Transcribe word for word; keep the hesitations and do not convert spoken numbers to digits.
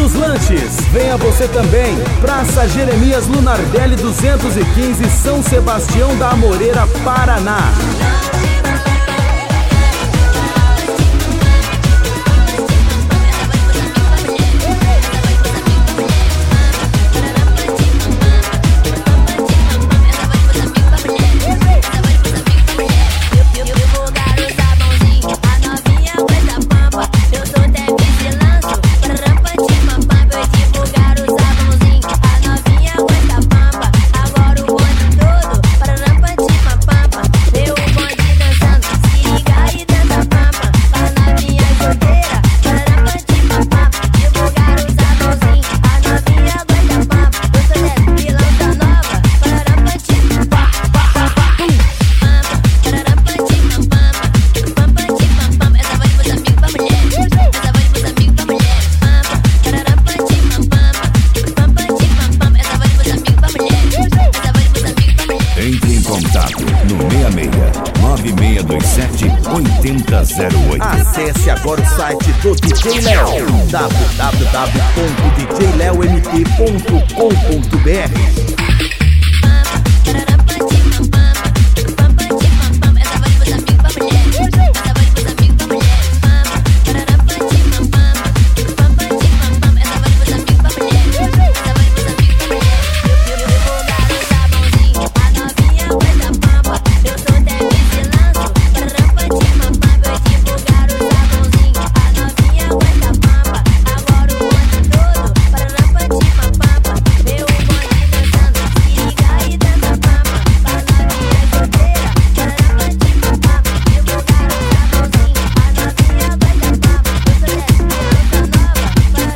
dos Lanches. Venha você também. Praça Jeremias Lunardelli duzentos e quinze, São Sebastião da Amoreira, Paraná. nove seis dois sete, oito zero zero oito. Acesse agora o site do D J Léo, w w w ponto d j leo m t ponto com ponto b r.